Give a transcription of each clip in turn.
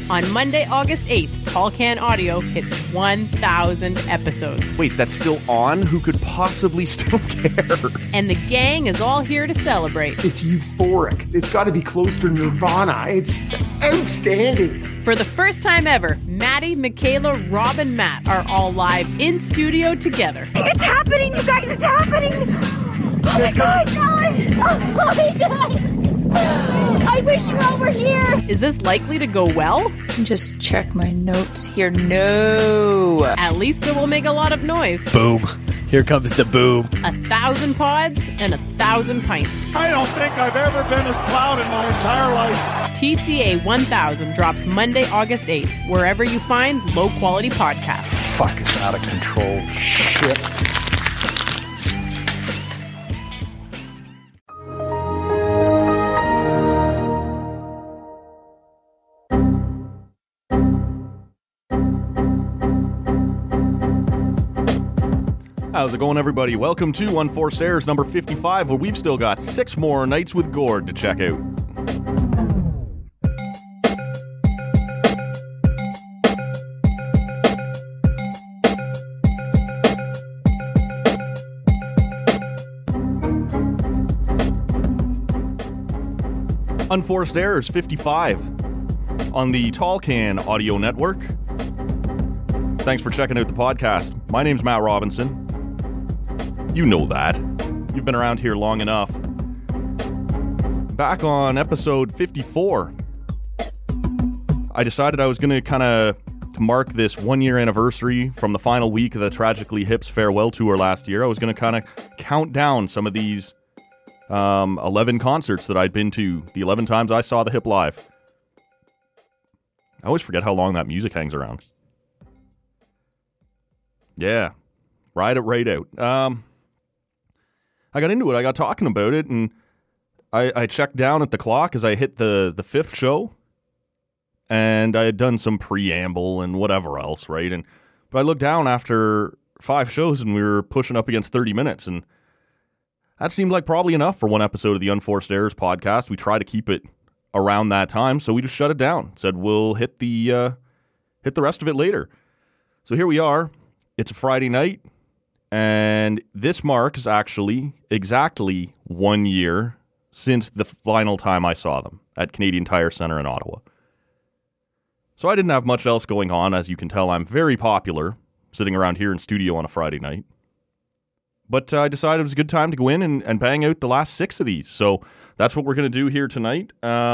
On Monday, August 8th, Tall Can Audio hits 1,000 episodes. Wait, that's still on? Who could possibly still care? And the gang is all here to celebrate. It's euphoric. It's got to be close to Nirvana. It's outstanding. For the first time ever, Maddie, Michaela, Rob, and Matt are all live in studio together. It's happening, you guys! It's happening! Oh my God! Oh my God! I wish you all were here! Is this likely to go well? Just check my notes here. No. At least it will make a lot of noise. Boom. Here comes the boom. 1,000 pods and 1,000 pints. I don't think I've ever been as proud in my entire life. TCA 1000 drops Monday, August 8th, wherever you find low-quality podcasts. Fuck, it's out of control. Shit. How's it going, everybody? Welcome to Unforced Errors number 55, where we've still got 6 more Nights with Gord to check out. Unforced Errors 55 on the Tall Can Audio Network. Thanks for checking out the podcast. My name's Matt Robinson. You know that. You've been around here long enough. Back on episode 54, I decided I was going to kind of mark this 1-year anniversary from the final week of the Tragically Hip's farewell tour last year. I was going to kind of count down some of these 11 concerts that I'd been to, the 11 times I saw the Hip live. I always forget how long that music hangs around. Yeah, ride it right out. I got into it. I got talking about it, and I checked down at the clock as I hit the 5th show, and I had done some preamble and whatever else, right? But I looked down after 5 shows, and we were pushing up against 30 minutes, and that seemed like probably enough for one episode of the Unforced Errors podcast. We try to keep it around that time, so we just shut it down. Said we'll hit the rest of it later. So here we are. It's a Friday night, and this marks actually exactly 1 year since the final time I saw them at Canadian Tire Centre in Ottawa. So I didn't have much else going on. As you can tell, I'm very popular sitting around here in studio on a Friday night. But I decided it was a good time to go in and bang out the last 6 of these. So that's what we're going to do here tonight.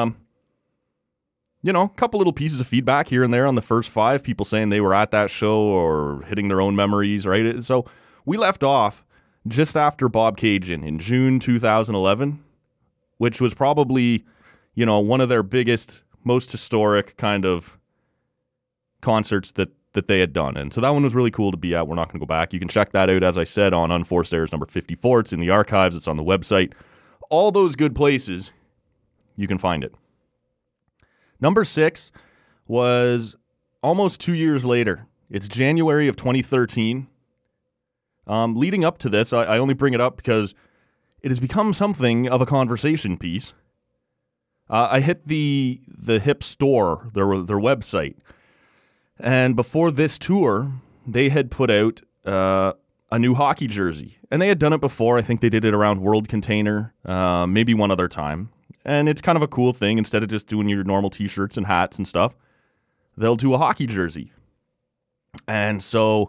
A couple little pieces of feedback here and there on the first 5, people saying they were at that show or hitting their own memories, right? So we left off just after Bobcaygeon in June 2011, which was probably, one of their biggest, most historic kind of concerts that they had done. And so that one was really cool to be at. We're not going to go back. You can check that out, as I said, on Unforced Errors number 54. It's in the archives. It's on the website. All those good places, you can find it. Number 6 was almost 2 years later. It's January of 2013. Leading up to this, I only bring it up because it has become something of a conversation piece. I hit the Hip store, their website, and before this tour, they had put out a new hockey jersey. And they had done it before. I think they did it around World Container, maybe one other time. And it's kind of a cool thing. Instead of just doing your normal t-shirts and hats and stuff, they'll do a hockey jersey. And so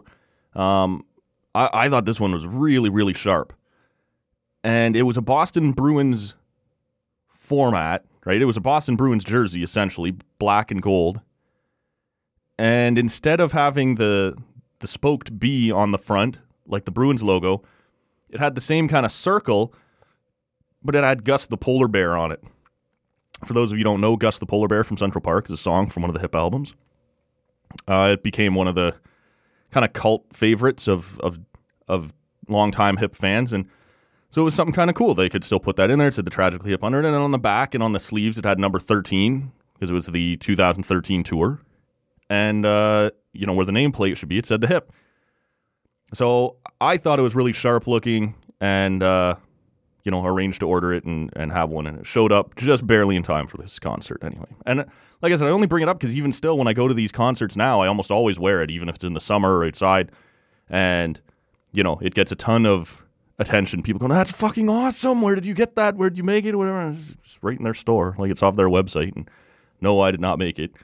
I thought this one was really, really sharp. And it was a Boston Bruins format, right? It was a Boston Bruins jersey, essentially, black and gold. And instead of having the spoked B on the front, like the Bruins logo, it had the same kind of circle, but it had Gus the Polar Bear on it. For those of you who don't know, Gus the Polar Bear from Central Park is a song from one of the Hip albums. It became one of the kind of cult favorites of longtime Hip fans, and so it was something kind of cool. They could still put that in there. It said the Tragically Hip under it, and then on the back and on the sleeves it had number 13, because it was the 2013 tour. And, where the nameplate should be, it said the Hip. So I thought it was really sharp looking, and arranged to order it and have one, and it showed up just barely in time for this concert anyway. And like I said, I only bring it up because even still, when I go to these concerts now, I almost always wear it, even if it's in the summer or outside. And, it gets a ton of attention. People go, that's fucking awesome. Where did you get that? Where did you make it? Whatever. It's right in their store. Like, it's off their website. And no, I did not make it.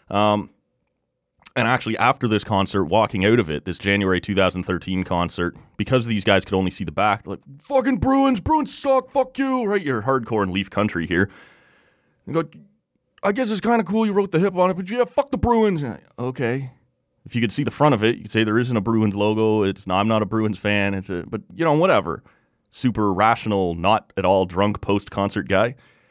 And actually, after this concert, walking out of it, this January 2013 concert, because these guys could only see the back, they're like, fucking Bruins suck, fuck you, right? You're hardcore in Leaf country here. You go, I guess it's kind of cool you wrote the hip on it, but yeah, fuck the Bruins. Okay. If you could see the front of it, you could say there isn't a Bruins logo. I'm not a Bruins fan. But whatever. Super rational, not at all drunk post-concert guy.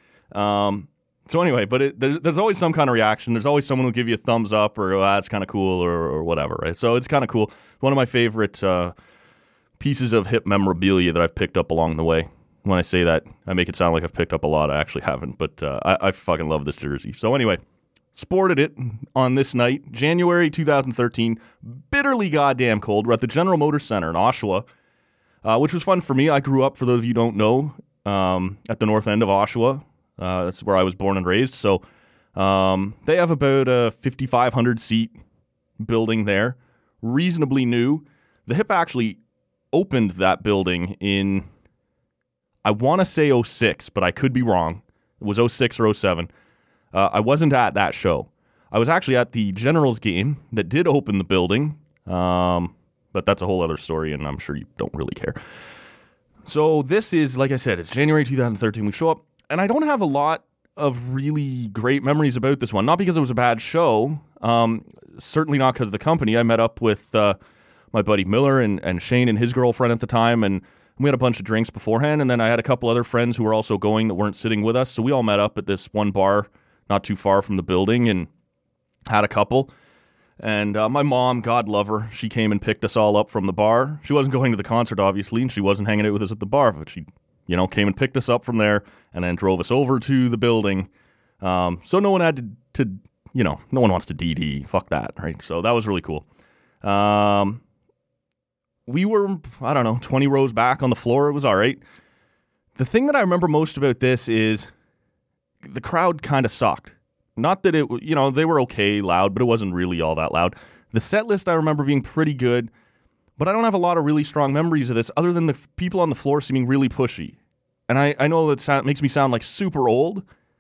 So anyway, but there's always some kind of reaction. There's always someone who'll give you a thumbs up or, that's kind of cool or whatever, right? So it's kind of cool. One of my favorite pieces of hip memorabilia that I've picked up along the way. When I say that, I make it sound like I've picked up a lot. I actually haven't, but I fucking love this jersey. So anyway, sported it on this night, January 2013, bitterly goddamn cold. We're at the General Motors Center in Oshawa, which was fun for me. I grew up, for those of you who don't know, at the north end of Oshawa. That's where I was born and raised. So they have about a 5,500 seat building there, reasonably new. The Hip actually opened that building in, I want to say 06, but I could be wrong. It was 06 or 07. I wasn't at that show. I was actually at the Generals game that did open the building, but that's a whole other story, and I'm sure you don't really care. So this is, like I said, it's January 2013. We show up. And I don't have a lot of really great memories about this one. Not because it was a bad show. Certainly not because of the company. I met up with my buddy Miller and Shane and his girlfriend at the time. And we had a bunch of drinks beforehand. And then I had a couple other friends who were also going that weren't sitting with us. So we all met up at this one bar not too far from the building and had a couple. And my mom, God love her, she came and picked us all up from the bar. She wasn't going to the concert, obviously, and she wasn't hanging out with us at the bar. But she came and picked us up from there and then drove us over to the building. So no one had to no one wants to DD. Fuck that, right? So that was really cool. We were, 20 rows back on the floor. It was all right. The thing that I remember most about this is the crowd kind of sucked. Not that it, they were okay loud, but it wasn't really all that loud. The set list I remember being pretty good. But I don't have a lot of really strong memories of this other than the people on the floor seeming really pushy. And I know that makes me sound like super old.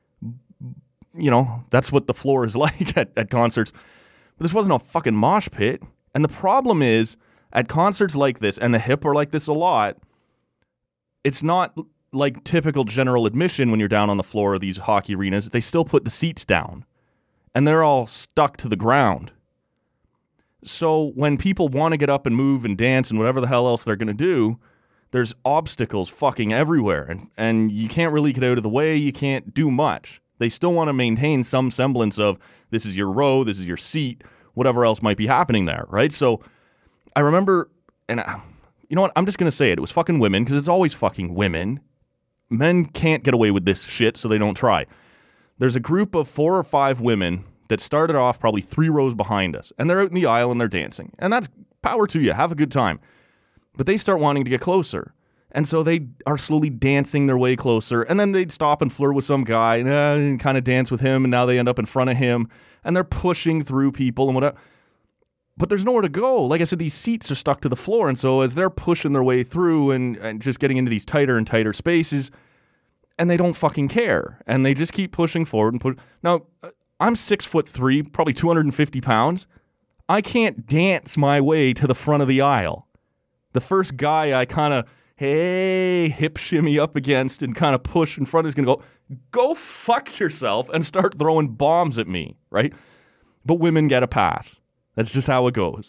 That's what the floor is like at concerts. But this wasn't a fucking mosh pit. And the problem is, at concerts like this, and the Hip are like this a lot, it's not like typical general admission when you're down on the floor of these hockey arenas. They still put the seats down. And they're all stuck to the ground. So when people want to get up and move and dance and whatever the hell else they're going to do, there's obstacles fucking everywhere. And you can't really get out of the way. You can't do much. They still want to maintain some semblance of this is your row, this is your seat, whatever else might be happening there, right? So I remember, and you know what? I'm just going to say it. It was fucking women, because it's always fucking women. Men can't get away with this shit, so they don't try. There's a group of 4 or 5 women that started off probably 3 rows behind us. And they're out in the aisle and they're dancing. And that's power to you. Have a good time. But they start wanting to get closer. And so they are slowly dancing their way closer. And then they'd stop and flirt with some guy and kind of dance with him. And now they end up in front of him. And they're pushing through people and whatever. But there's nowhere to go. Like I said, these seats are stuck to the floor. And so as they're pushing their way through and just getting into these tighter and tighter spaces, and they don't fucking care. And they just keep pushing forward and push. Now, I'm 6'3", probably 250 pounds. I can't dance my way to the front of the aisle. The first guy I kind of, hip shimmy up against and kind of push in front is going to go fuck yourself and start throwing bombs at me, right? But women get a pass. That's just how it goes.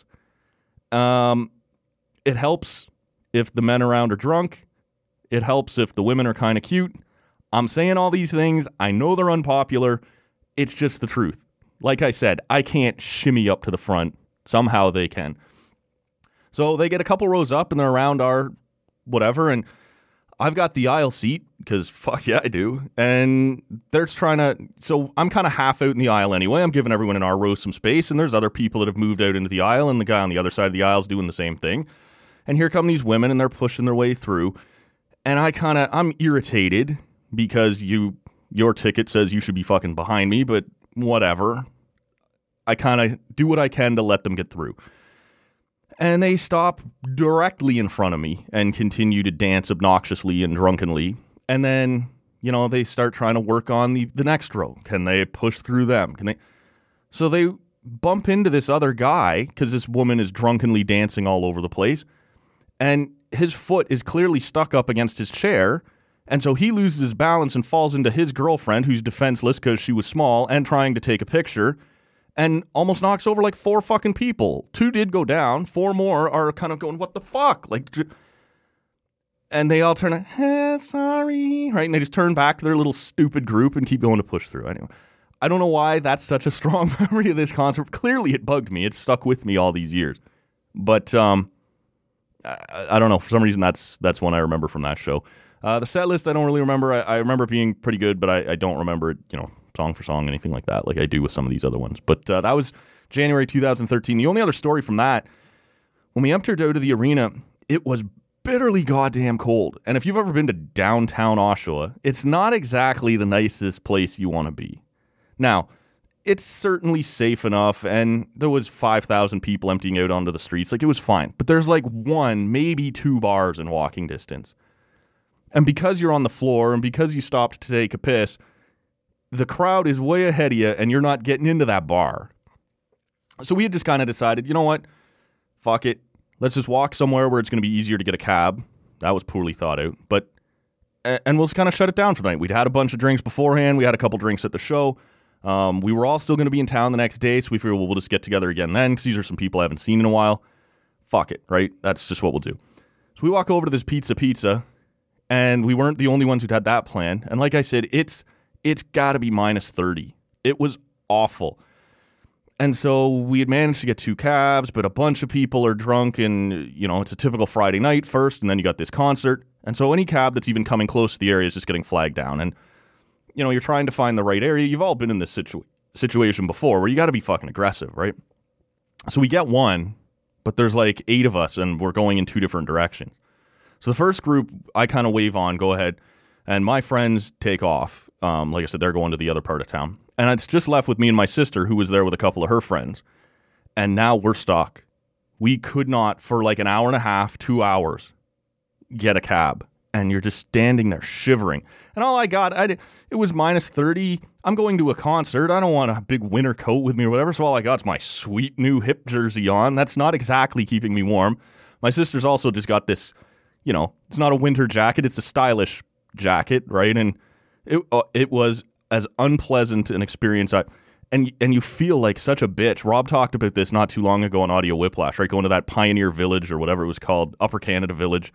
It helps if the men around are drunk. It helps if the women are kind of cute. I'm saying all these things. I know they're unpopular. It's just the truth. Like I said, I can't shimmy up to the front. Somehow they can. So they get a couple rows up and they're around our whatever. And I've got the aisle seat because fuck yeah, I do. And they're trying to, so I'm kind of half out in the aisle anyway. I'm giving everyone in our row some space. And there's other people that have moved out into the aisle. And the guy on the other side of the aisle is doing the same thing. And here come these women and they're pushing their way through. And I'm irritated because your ticket says you should be fucking behind me, but whatever. I kind of do what I can to let them get through. And they stop directly in front of me and continue to dance obnoxiously and drunkenly. And then, they start trying to work on the next row. Can they push through them? So they bump into this other guy because this woman is drunkenly dancing all over the place. And his foot is clearly stuck up against his chair. And so he loses his balance and falls into his girlfriend, who's defenseless because she was small and trying to take a picture, and almost knocks over like 4 fucking people. 2 did go down. 4 more are kind of going, what the fuck? And they all turn, sorry, right? And they just turn back to their little stupid group and keep going to push through. Anyway, I don't know why that's such a strong memory of this concert. Clearly it bugged me. It's stuck with me all these years. But I don't know. For some reason, that's one I remember from that show. The set list, I don't really remember. I remember it being pretty good, but I don't remember it, song for song, anything like that, like I do with some of these other ones. But that was January 2013. The only other story from that, when we entered out of the arena, it was bitterly goddamn cold. And if you've ever been to downtown Oshawa, it's not exactly the nicest place you want to be. Now, it's certainly safe enough, and there was 5,000 people emptying out onto the streets. Like, it was fine. But there's like 1, maybe 2 bars in walking distance. And because you're on the floor and because you stopped to take a piss, the crowd is way ahead of you and you're not getting into that bar. So we had just kind of decided, you know what? Fuck it. Let's just walk somewhere where it's going to be easier to get a cab. That was poorly thought out. And we'll just kind of shut it down for the night. We'd had a bunch of drinks beforehand. We had a couple drinks at the show. We were all still going to be in town the next day. So we figured, well, we'll just get together again then because these are some people I haven't seen in a while. Fuck it, right? That's just what we'll do. So we walk over to this pizza. And we weren't the only ones who'd had that plan. And like I said, it's got to be minus 30. It was awful. And so we had managed to get 2 cabs, but a bunch of people are drunk and, it's a typical Friday night first, and then you got this concert. And so any cab that's even coming close to the area is just getting flagged down. And, you're trying to find the right area. You've all been in this situation before where you got to be fucking aggressive, right? So we get one, but there's like 8 of us, and we're going in 2 different directions. So the first group, I kind of wave on, go ahead, and my friends take off. Like I said, they're going to the other part of town. And it's just left with me and my sister, who was there with a couple of her friends. And now we're stuck. We could not, for like an hour and a half, 2 hours, get a cab. And you're just standing there shivering. And all I got, it was minus 30. I'm going to a concert. I don't want a big winter coat with me or whatever. So all I got is my sweet new hip jersey on. That's not exactly keeping me warm. My sister's also just got this, it's not a winter jacket. It's a stylish jacket, right? And it was as unpleasant an experience. And you feel like such a bitch. Rob talked about this not too long ago on Audio Whiplash, right? Going to that Pioneer Village or whatever it was called, Upper Canada Village,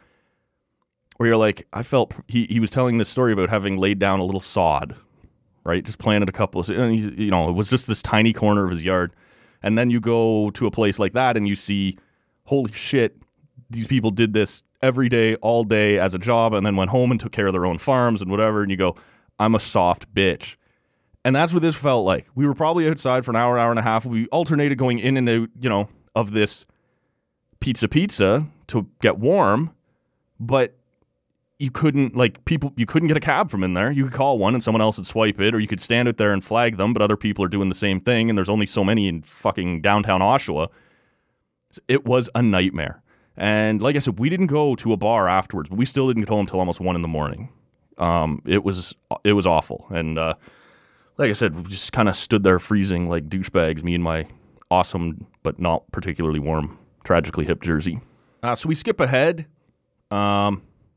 where you're like, I felt, he was telling this story about having laid down a little sod, right? Just planted a couple of, and it was just this tiny corner of his yard. And then you go to a place like that and you see, holy shit, these people did this every day, all day as a job, and then went home and took care of their own farms and whatever, and you go, I'm a soft bitch. And that's what this felt like. We were probably outside for an hour and a half. We alternated going in and out, of this pizza to get warm, but you couldn't get a cab from in there. You could call one and someone else would swipe it, or you could stand out there and flag them, but other people are doing the same thing, and there's only so many in fucking downtown Oshawa. It was a nightmare. And like I said, we didn't go to a bar afterwards, but we still didn't get home until almost 1 a.m. It was awful. And like I said, we just kind of stood there freezing like douchebags, me and my awesome but not particularly warm, tragically hip jersey. So we skip ahead about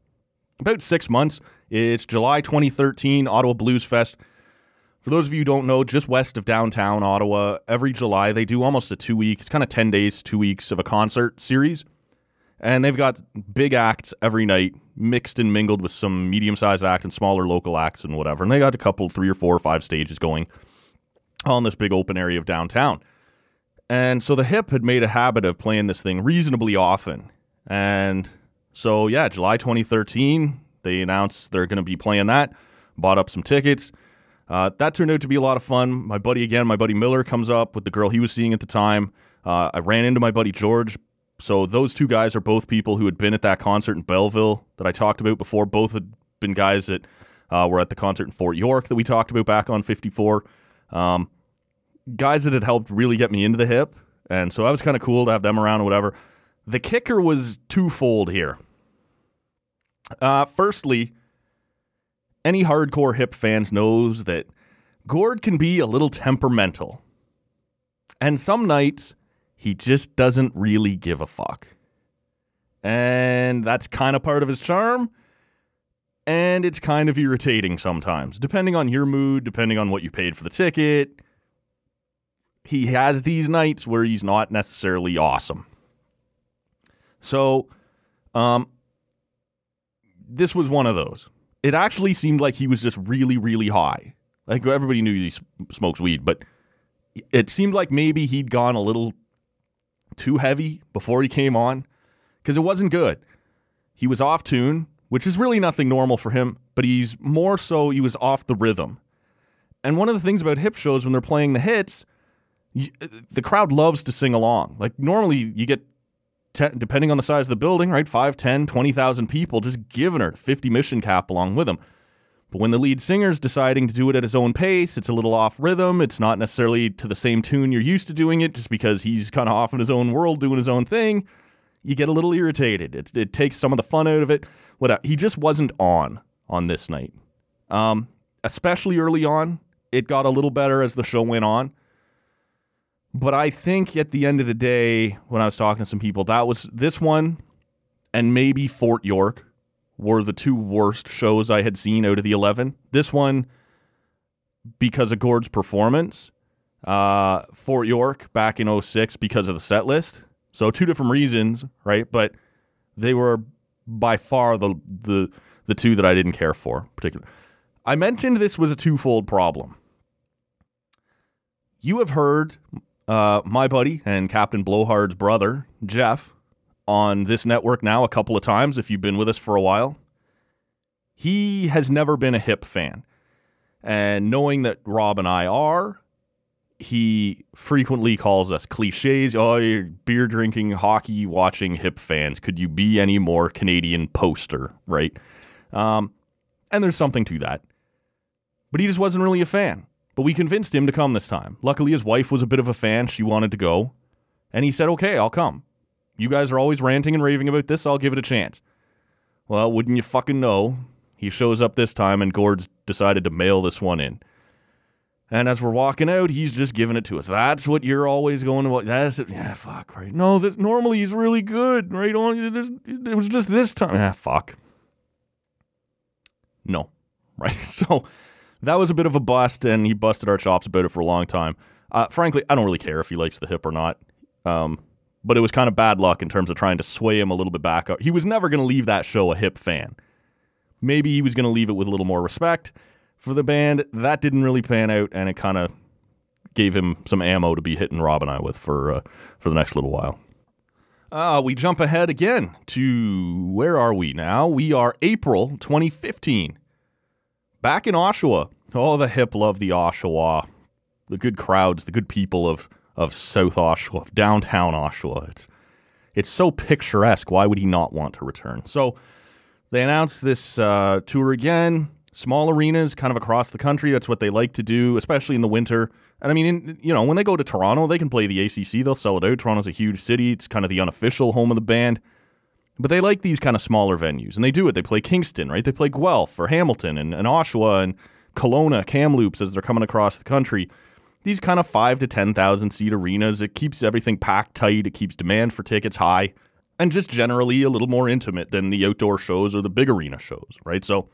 6 months. It's July 2013, Ottawa Blues Fest. For those of you who don't know, just west of downtown Ottawa, every July they do almost a 2-week, it's kind of 10 days, 2 weeks of a concert series. And they've got big acts every night, mixed and mingled with some medium-sized acts and smaller local acts and whatever. And they got a couple, 3 or 4 or 5 stages going on this big open area of downtown. And so the Hip had made a habit of playing this thing reasonably often. And so, yeah, July 2013, they announced they're going to be playing that, bought up some tickets. That turned out to be a lot of fun. My buddy Miller comes up with the girl he was seeing at the time. I ran into my buddy George So those two guys are both people who had been at that concert in Belleville that I talked about before. Both had been guys that were at the concert in Fort York that we talked about back on 54. Guys that had helped really get me into the hip. And so that was kind of cool to have them around or whatever. The kicker was twofold here. Firstly, any hardcore hip fans knows that Gord can be a little temperamental. And some nights, he just doesn't really give a fuck. And that's kind of part of his charm. And it's kind of irritating sometimes, depending on your mood, depending on what you paid for the ticket. He has these nights where he's not necessarily awesome. So, this was one of those. It actually seemed like he was just really, really high. Like, everybody knew he smokes weed, but it seemed like maybe he'd gone a little too heavy before he came on, because it wasn't good. He was off tune, which is really nothing normal for him, but he was off the rhythm. And one of the things about hip shows when they're playing the hits, the crowd loves to sing along. Like, normally you get, depending on the size of the building, right, 5, 10, 20,000 people just giving her 50 mission cap along with them. But when the lead singer's deciding to do it at his own pace, it's a little off rhythm. It's not necessarily to the same tune you're used to doing it, just because he's kind of off in his own world doing his own thing. You get a little irritated. It takes some of the fun out of it. He just wasn't on this night. Especially early on. It got a little better as the show went on. But I think at the end of the day, when I was talking to some people, that was this one and maybe Fort York were the two worst shows I had seen out of the 11. This one, because of Gord's performance. Fort York back in 06 because of the set list. So two different reasons, right? But they were by far the two that I didn't care for particularly. I mentioned this was a twofold problem. You have heard my buddy and Captain Blowhard's brother, Jeff, on this network now a couple of times, if you've been with us for a while. He has never been a hip fan. And knowing that Rob and I are, he frequently calls us cliches. Oh, you're beer drinking, hockey watching hip fans. Could you be any more Canadian poster, right? And there's something to that. But he just wasn't really a fan. But we convinced him to come this time. Luckily, his wife was a bit of a fan. She wanted to go. And he said, okay, I'll come. You guys are always ranting and raving about this. I'll give it a chance. Well, wouldn't you fucking know? He shows up this time and Gord's decided to mail this one in. And as we're walking out, he's just giving it to us. That's what you're always going to... That's it. Yeah, fuck, right? No, normally he's really good, right? It was just this time. Ah, fuck. No, right? So that was a bit of a bust, and he busted our chops about it for a long time. Frankly, I don't really care if he likes the hip or not. But it was kind of bad luck in terms of trying to sway him a little bit back. He was never going to leave that show a hip fan. Maybe he was going to leave it with a little more respect for the band. That didn't really pan out, and it kind of gave him some ammo to be hitting Rob and I with for the next little while. We jump ahead again to, where are we now? We are April 2015. Back in Oshawa. Oh, the hip love the Oshawa. The good crowds, the good people of South Oshawa, of downtown Oshawa. It's so picturesque. Why would he not want to return? So they announced this tour again. Small arenas kind of across the country. That's what they like to do, especially in the winter. And I mean, when they go to Toronto, they can play the ACC. They'll sell it out. Toronto's a huge city. It's kind of the unofficial home of the band. But they like these kind of smaller venues. And they do it. They play Kingston, right? They play Guelph or Hamilton and Oshawa and Kelowna, Kamloops as they're coming across the country. These kind of 5,000 to 10,000 seat arenas. It keeps everything packed tight. It keeps demand for tickets high. And just generally a little more intimate than the outdoor shows or the big arena shows, right? So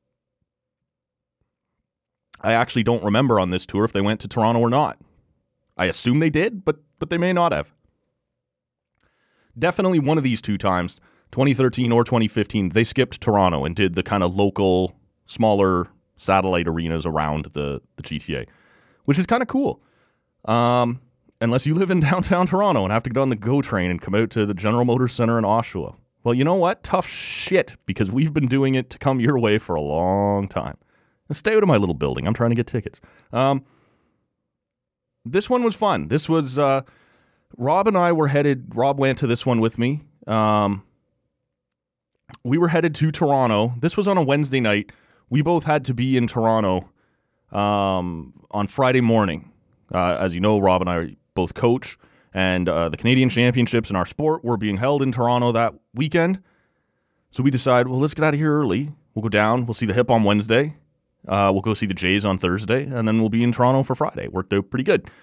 I actually don't remember on this tour if they went to Toronto or not. I assume they did, but they may not have. Definitely one of these two times, 2013 or 2015, they skipped Toronto and did the kind of local, smaller satellite arenas around the GTA, which is kind of cool. Unless you live in downtown Toronto and have to get on the GO train and come out to the General Motors Center in Oshawa. Well, you know what? Tough shit, because we've been doing it to come your way for a long time. And stay out of my little building. I'm trying to get tickets. This one was fun. This was Rob and I were headed, Rob went to this one with me. We were headed to Toronto. This was on a Wednesday night. We both had to be in Toronto on Friday morning. As you know, Rob and I both coach, and the Canadian Championships in our sport were being held in Toronto that weekend. So we decided, well, let's get out of here early. We'll go down. We'll see the Hip on Wednesday. We'll go see the Jays on Thursday, and then we'll be in Toronto for Friday. Worked out pretty good.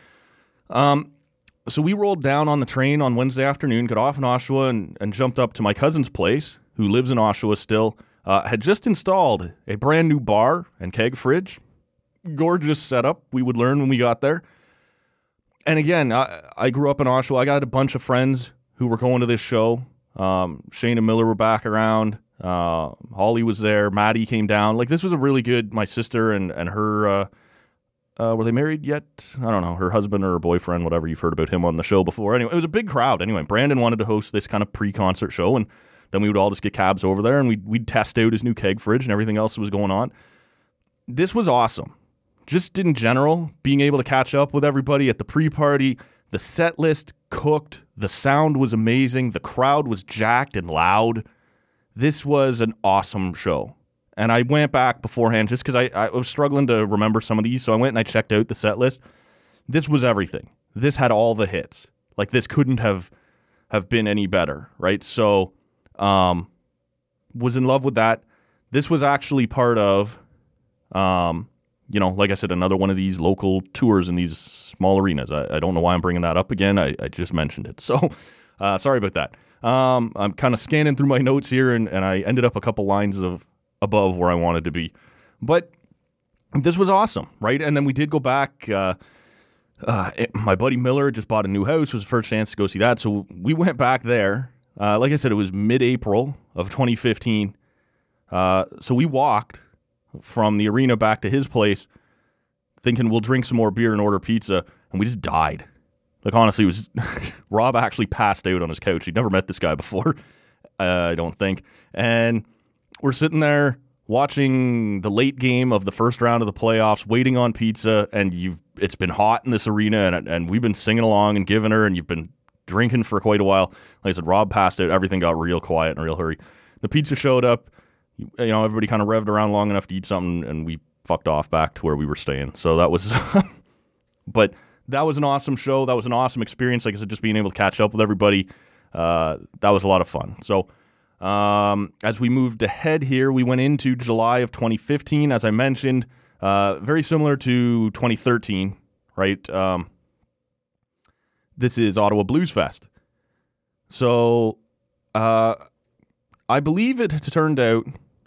So we rolled down on the train on Wednesday afternoon, got off in Oshawa, and jumped up to my cousin's place, who lives in Oshawa still. Had just installed a brand new bar and keg fridge. Gorgeous setup, we would learn when we got there. And again, I grew up in Oshawa. I got a bunch of friends who were going to this show. Shane and Miller were back around. Holly was there. Maddie came down. Like, this was a really good, my sister and her, were they married yet? I don't know. Her husband or her boyfriend, whatever. You've heard about him on the show before. Anyway, it was a big crowd. Anyway, Brandon wanted to host this kind of pre-concert show, and then we would all just get cabs over there, and we'd test out his new keg fridge and everything else that was going on. This was awesome. Just in general, being able to catch up with everybody at the pre-party, the set list cooked, the sound was amazing, the crowd was jacked and loud. This was an awesome show. And I went back beforehand just because I was struggling to remember some of these, so I went and I checked out the set list. This was everything. This had all the hits. Like, this couldn't have been any better, right? So, was in love with that. This was actually part of, like I said, another one of these local tours in these small arenas. I don't know why I'm bringing that up again. I just mentioned it. So, sorry about that. I'm kind of scanning through my notes here, and I ended up a couple lines above where I wanted to be. But this was awesome, right? And then we did go back. My buddy Miller just bought a new house. It was the first chance to go see that. So we went back there. Like I said, it was mid-April of 2015. So we walked from the arena back to his place thinking we'll drink some more beer and order pizza, and we just died. Like, honestly, it was Rob actually passed out on his couch. He'd never met this guy before, I don't think. And we're sitting there watching the late game of the first round of the playoffs, waiting on pizza, and it's been hot in this arena, and we've been singing along and giving her, and you've been drinking for quite a while. Like I said, Rob passed out. Everything got real quiet and real hurry. The pizza showed up. Everybody kind of revved around long enough to eat something, and we fucked off back to where we were staying. So that was, but that was an awesome show. That was an awesome experience. Like I said, just being able to catch up with everybody, that was a lot of fun. So as we moved ahead here, we went into July of 2015, as I mentioned, very similar to 2013, right? This is Ottawa Blues Fest. So I believe it turned out,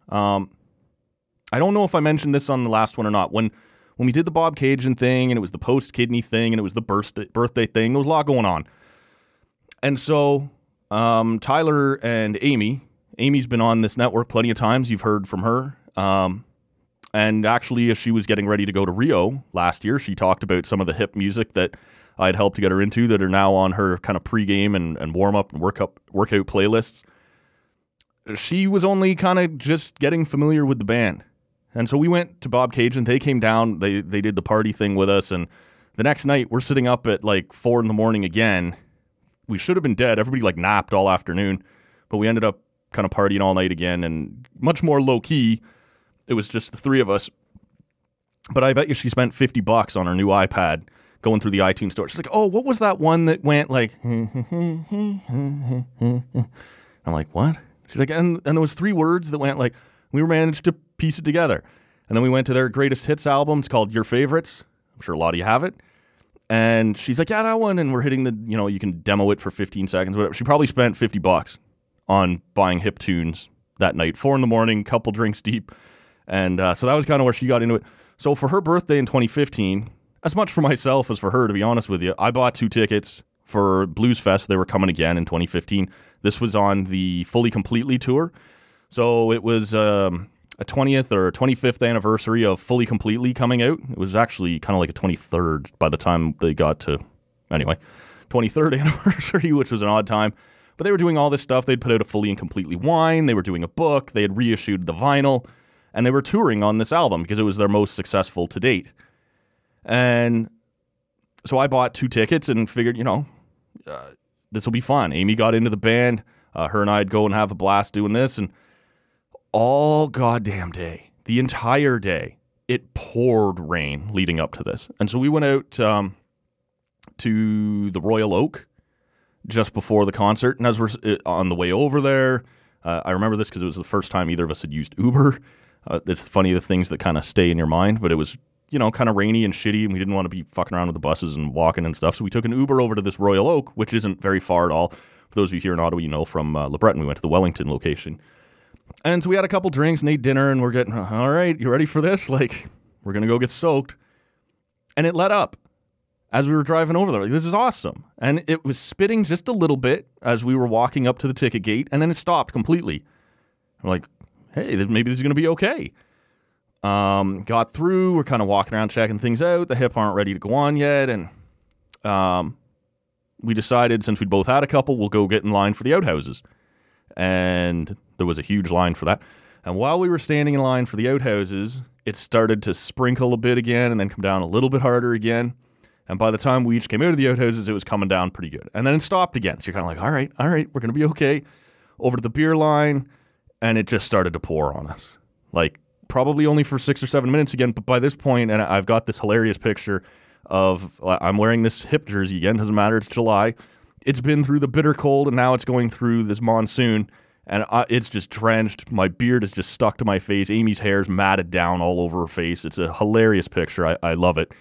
I don't know if I mentioned this on the last one or not. When we did the Bob Cajun thing, and it was the post-kidney thing, and it was the birthday thing, there was a lot going on. And so Tyler and Amy's been on this network plenty of times. You've heard from her. And actually, as she was getting ready to go to Rio last year, she talked about some of the hip music that I'd helped to get her into that are now on her kind of pregame and warm-up and workout playlists. She was only kind of just getting familiar with the band. And so we went to Bob Cajun. They came down. They did the party thing with us. And the next night, we're sitting up at like 4 a.m. again. We should have been dead. Everybody like napped all afternoon. But we ended up kind of partying all night again, and much more low-key. It was just the three of us. But I bet you she spent $50 on her new iPad going through the iTunes store. She's like, oh, what was that one that went like... I'm like, what? She's like, and there was 3 words that went like, we managed to piece it together. And then we went to their greatest hits album. It's called Your Favorites. I'm sure a lot of you have it. And she's like, yeah, that one. And we're hitting the, you can demo it for 15 seconds, whatever. She probably spent $50 on buying hip tunes that night, 4 a.m, couple drinks deep. And so that was kind of where she got into it. So for her birthday in 2015, as much for myself as for her, to be honest with you, I bought 2 tickets for Blues Fest. They were coming again in 2015. This was on the Fully Completely tour. So it was a 20th or 25th anniversary of Fully Completely coming out. It was actually kind of like a 23rd by the time they got to, anyway, 23rd anniversary, which was an odd time. But they were doing all this stuff. They'd put out a Fully and Completely wine. They were doing a book. They had reissued the vinyl. And they were touring on this album because it was their most successful to date. And so I bought 2 tickets and figured, this will be fun. Amy got into the band. Her and I'd go and have a blast doing this. And all goddamn day, the entire day, it poured rain leading up to this. And so we went out to the Royal Oak just before the concert. And as we're on the way over there, I remember this because it was the first time either of us had used Uber. It's funny, the things that kind of stay in your mind, but it was, kind of rainy and shitty, and we didn't want to be fucking around with the buses and walking and stuff. So we took an Uber over to this Royal Oak, which isn't very far at all. For those of you here in Ottawa, from Le Breton, we went to the Wellington location. And so we had a couple drinks and ate dinner, and we're getting, all right, you ready for this? Like, we're going to go get soaked. And it let up as we were driving over there. Like, this is awesome. And it was spitting just a little bit as we were walking up to the ticket gate, and then it stopped completely. We're like, hey, maybe this is going to be okay. Got through. We're kind of walking around checking things out. The hip aren't ready to go on yet. And we decided, since we'd both had a couple, we'll go get in line for the outhouses. And there was a huge line for that. And while we were standing in line for the outhouses, it started to sprinkle a bit again and then come down a little bit harder again. And by the time we each came out of the outhouses, it was coming down pretty good. And then it stopped again. So you're kind of like, all right, we're going to be okay. Over to the beer line, and it just started to pour on us. Like, probably only for 6 or 7 minutes again. But by this point, and I've got this hilarious picture of, I'm wearing this hip jersey again. Doesn't matter, it's July. It's been through the bitter cold, and now it's going through this monsoon. And it's just drenched. My beard is just stuck to my face. Amy's hair's matted down all over her face. It's a hilarious picture. I love it.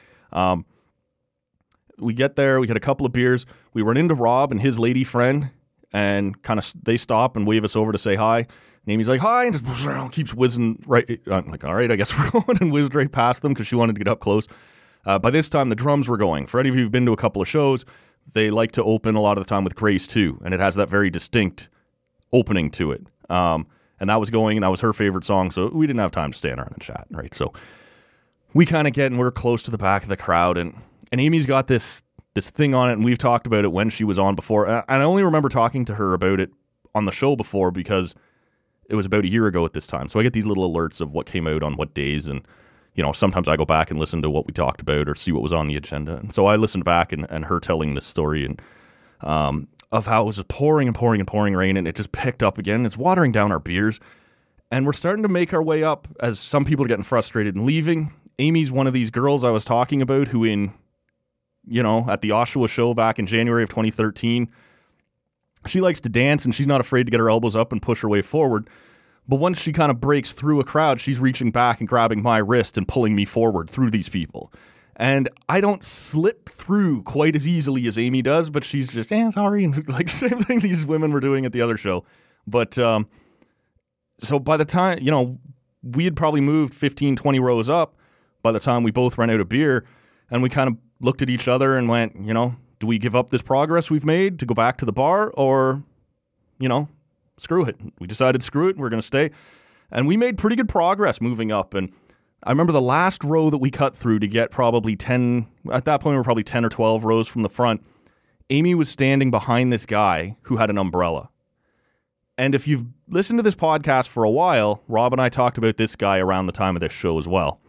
We get there. We had a couple of beers. We run into Rob and his lady friend, and kind of they stop and wave us over to say hi. And Amy's like, hi, and just keeps whizzing right. I'm like, all right, I guess we're going, and whizzed right past them because she wanted to get up close. By this time, the drums were going. For any of you who've been to a couple of shows, they like to open a lot of the time with Grace 2, and it has that very distinct opening to it. And that was going, and that was her favorite song, so we didn't have time to stand around and chat, right? So we kind of get, and we're close to the back of the crowd, and Amy's got this thing on it, and we've talked about it when she was on before. And I only remember talking to her about it on the show before because it was about a year ago at this time. So I get these little alerts of what came out on what days, and sometimes I go back and listen to what we talked about or see what was on the agenda. And so I listened back and her telling this story and of how it was just pouring and pouring and pouring rain, and it just picked up again. It's watering down our beers, and we're starting to make our way up as some people are getting frustrated and leaving. Amy's one of these girls I was talking about who at the Oshawa show back in January of 2013, she likes to dance, and she's not afraid to get her elbows up and push her way forward. But once she kind of breaks through a crowd, she's reaching back and grabbing my wrist and pulling me forward through these people. And I don't slip through quite as easily as Amy does, but she's just, sorry. And like, same thing these women were doing at the other show. But so by the time, we had probably moved 15, 20 rows up by the time we both ran out of beer. And we kind of looked at each other and went, do we give up this progress we've made to go back to the bar, or, screw it. We decided screw it. We're going to stay. And we made pretty good progress moving up. And I remember the last row that we cut through to get probably 10, at that point we were probably 10 or 12 rows from the front. Amy was standing behind this guy who had an umbrella. And if you've listened to this podcast for a while, Rob and I talked about this guy around the time of this show as well.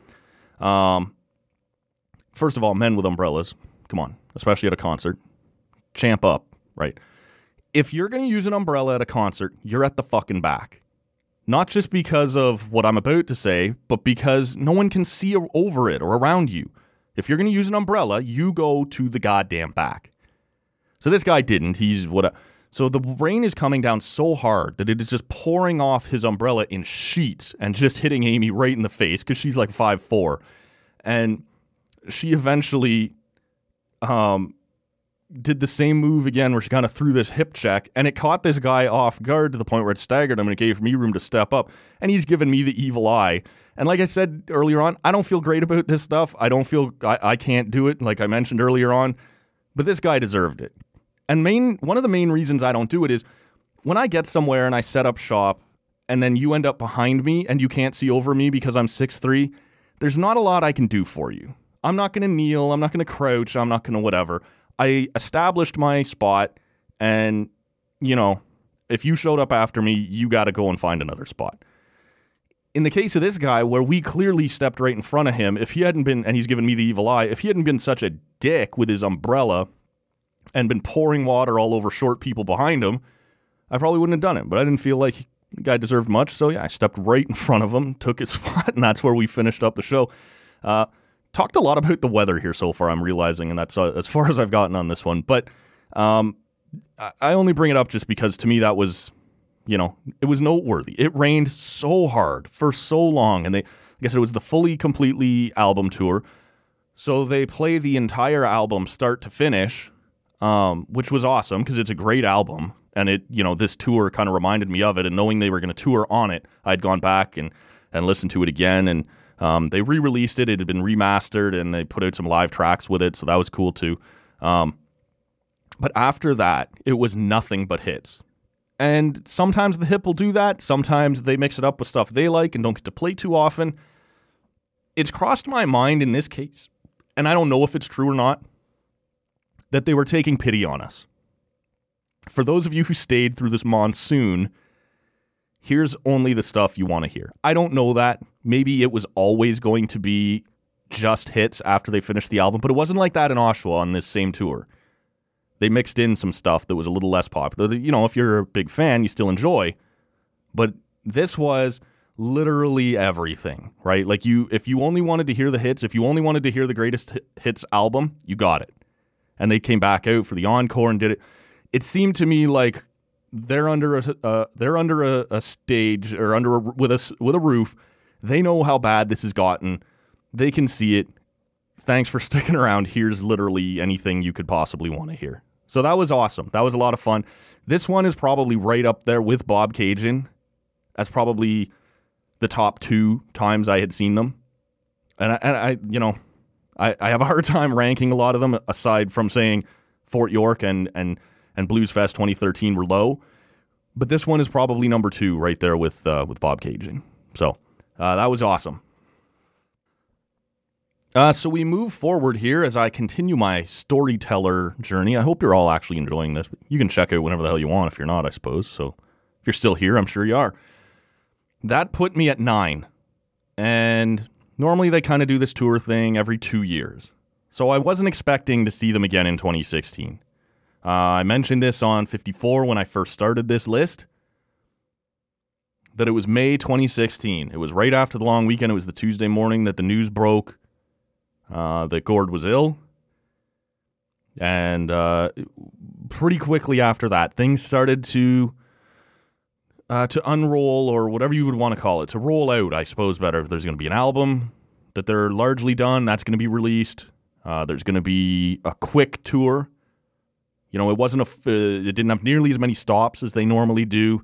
First of all, men with umbrellas, come on, especially at a concert, champ up, right? If you're going to use an umbrella at a concert, you're at the fucking back. Not just because of what I'm about to say, but because no one can see over it or around you. If you're going to use an umbrella, you go to the goddamn back. So this guy didn't. So the rain is coming down so hard that it is just pouring off his umbrella in sheets and just hitting Amy right in the face because she's like 5'4". And she eventually did the same move again where she kind of threw this hip check, and it caught this guy off guard to the point where it staggered him and it gave me room to step up. And he's given me the evil eye. And like I said earlier on, I don't feel great about this stuff. I can't do it like I mentioned earlier on, but this guy deserved it. And one of the main reasons I don't do it is when I get somewhere and I set up shop and then you end up behind me and you can't see over me because I'm 6'3", there's not a lot I can do for you. I'm not going to kneel. I'm not going to crouch. I'm not going to whatever. I established my spot, and, if you showed up after me, you got to go and find another spot. In the case of this guy, where we clearly stepped right in front of him, if he hadn't been, and he's given me the evil eye, if he hadn't been such a dick with his umbrella, and been pouring water all over short people behind him, I probably wouldn't have done it. But I didn't feel like the guy deserved much. So yeah, I stepped right in front of him, took his spot, and that's where we finished up the show. Talked a lot about the weather here so far, I'm realizing, and that's as far as I've gotten on this one. But I only bring it up just because to me that was, it was noteworthy. It rained so hard for so long, and I guess it was the fully, completely album tour. So they play the entire album start to finish, which was awesome because it's a great album. And this tour kind of reminded me of it. And knowing they were going to tour on it, I'd gone back and listened to it again. And they re-released it. It had been remastered, and they put out some live tracks with it. So that was cool too. But after that, it was nothing but hits. And sometimes the hip will do that. Sometimes they mix it up with stuff they like and don't get to play too often. It's crossed my mind in this case, and I don't know if it's true or not, that they were taking pity on us. For those of you who stayed through this monsoon, here's only the stuff you want to hear. I don't know that. Maybe it was always going to be just hits after they finished the album, but it wasn't like that in Oshawa on this same tour. They mixed in some stuff that was a little less popular. If you're a big fan, you still enjoy. But this was literally everything, right? Like if you only wanted to hear the hits, if you only wanted to hear the greatest hits album, you got it. And they came back out for the encore and did it. It seemed to me like they're under a stage or with a roof. They know how bad this has gotten. They can see it. Thanks for sticking around. Here's literally anything you could possibly want to hear. So that was awesome. That was a lot of fun. This one is probably right up there with Bobcaygeon as probably the top 2 times I had seen them. And I have a hard time ranking a lot of them aside from saying Fort York and Blues Fest 2013 were low. But this one is probably number 2 right there with Bobcaygeon. So that was awesome. So we move forward here as I continue my storyteller journey. I hope you're all actually enjoying this. You can check out whenever the hell you want if you're not, I suppose. So if you're still here, I'm sure you are. That put me at 9. And normally they kind of do this tour thing every 2 years. So I wasn't expecting to see them again in 2016. I mentioned this on 54 when I first started this list, that it was May 2016. It was right after the long weekend. It was the Tuesday morning that the news broke that Gord was ill. And pretty quickly after that, things started to unroll, or whatever you would want to call it, to roll out, I suppose, better. There's going to be an album that they're largely done. That's going to be released. There's going to be a quick tour. It wasn't it didn't have nearly as many stops as they normally do.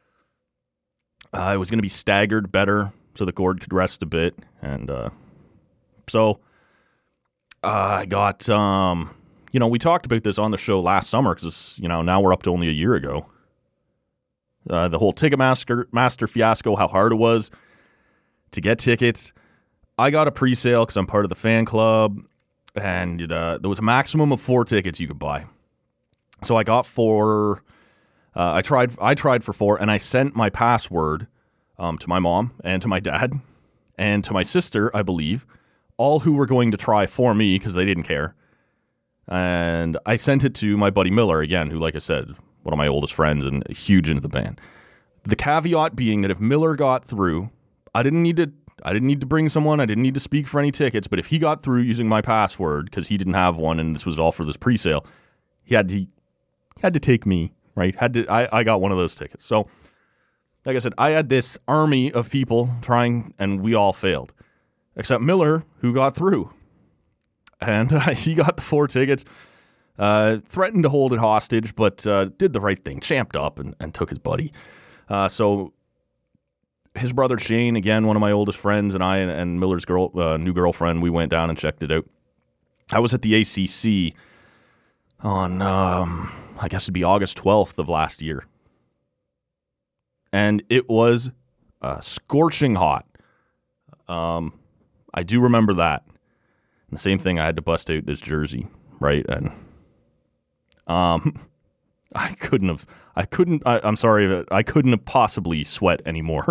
It was going to be staggered better so that Gord could rest a bit. And so I got, we talked about this on the show last summer because, now we're up to only a year ago. The whole Ticketmaster fiasco, how hard it was to get tickets. I got a pre-sale because I'm part of the fan club, and there was a maximum of 4 tickets you could buy. So I got 4. I tried for 4, and I sent my password to my mom and to my dad and to my sister, I believe, all who were going to try for me because they didn't care. And I sent it to my buddy Miller, again, who, like I said, one of my oldest friends and huge into the band. The caveat being that if Miller got through, I didn't need to bring someone. I didn't need to speak for any tickets. But if he got through using my password because he didn't have one and this was all for this pre-sale, he had to take me, right? I got one of those tickets. So, like I said, I had this army of people trying, and we all failed, except Miller, who got through, and he got the 4 tickets. Threatened to hold it hostage, but did the right thing, champed up and took his buddy. So his brother Shane, again, one of my oldest friends, and I and Miller's new girlfriend, we went down and checked it out. I was at the ACC on, I guess it'd be August 12th of last year. And it was scorching hot. I do remember that. And the same thing, I had to bust out this jersey, right? And I couldn't have possibly sweat anymore.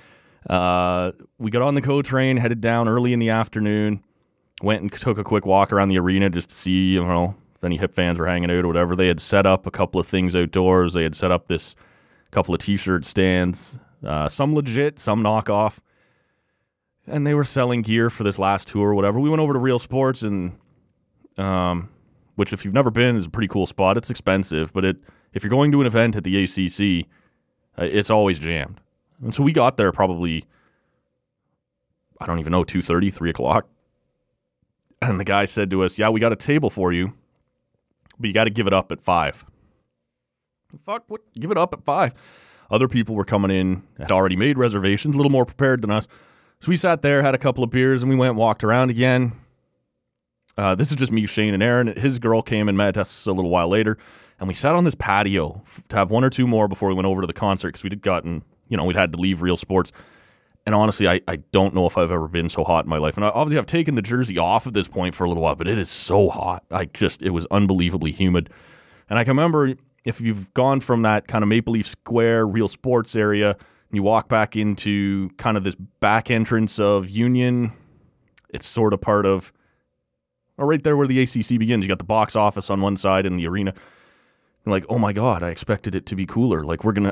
We got on the GO train, headed down early in the afternoon, went and took a quick walk around the arena just to see, if any Hip fans were hanging out or whatever, they had set up a couple of things outdoors. They had set up this couple of T-shirt stands, some legit, some knockoff. And they were selling gear for this last tour or whatever. We went over to Real Sports, and which if you've never been is a pretty cool spot. It's expensive, but if you're going to an event at the ACC, it's always jammed. And so we got there probably, I don't even know, 2:30, 3 o'clock. And the guy said to us, yeah, we got a table for you, but you got to give it up at 5. Fuck, what? Give it up at 5. Other people were coming in, had already made reservations, a little more prepared than us. So we sat there, had a couple of beers, and we went and walked around again. This is just me, Shane, and Aaron. His girl came and met us a little while later, and we sat on this patio to have one or two more before we went over to the concert, because we'd had to leave Real Sports. And honestly, I don't know if I've ever been so hot in my life. And obviously, I've taken the jersey off at this point for a little while, but it is so hot. It was unbelievably humid. And I can remember, if you've gone from that kind of Maple Leaf Square, Real Sports area, and you walk back into kind of this back entrance of Union, it's sort of part of, or right there where the ACC begins. You got the box office on one side and the arena. You're like, oh my God, I expected it to be cooler. Like, we're going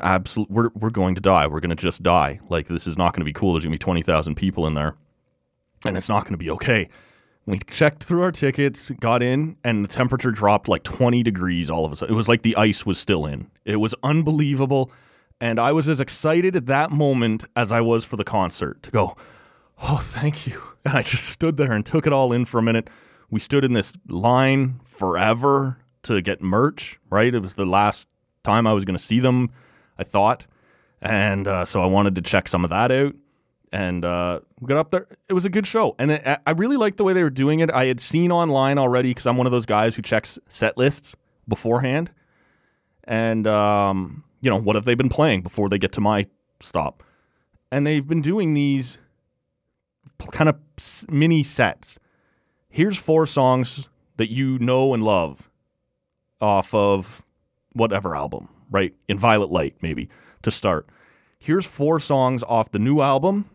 to die. We're going to just die. Like, this is not going to be cool. There's going to be 20,000 people in there, and it's not going to be okay. We checked through our tickets, got in, and the temperature dropped like 20 degrees all of a sudden. It was like the ice was still in. It was unbelievable, and I was as excited at that moment as I was for the concert to go, oh, thank you. And I just stood there and took it all in for a minute. We stood in this line forever to get merch, right? It was the last time I was going to see them, I thought. And so I wanted to check some of that out. And we got up there. It was a good show. And I really liked the way they were doing it. I had seen online already, because I'm one of those guys who checks set lists beforehand. And, what have they been playing before they get to my stop? And they've been doing these kind of mini sets. Here's 4 songs that you know and love off of whatever album, right? In Violet Light, maybe, to start. Here's 4 songs off the new album.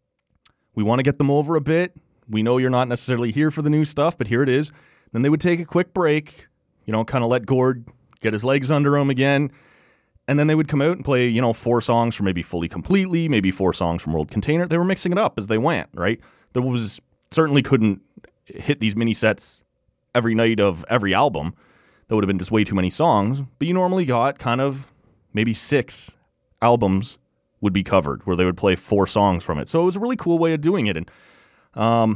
We want to get them over a bit. We know you're not necessarily here for the new stuff, but here it is. Then they would take a quick break, kind of let Gord get his legs under him again. And then they would come out and play, 4 songs from maybe Fully Completely, maybe 4 songs from World Container. They were mixing it up as they went, right? Certainly couldn't hit these mini sets every night of every album. That would have been just way too many songs. But you normally got kind of maybe 6 albums would be covered, where they would play 4 songs from it. So it was a really cool way of doing it. And, a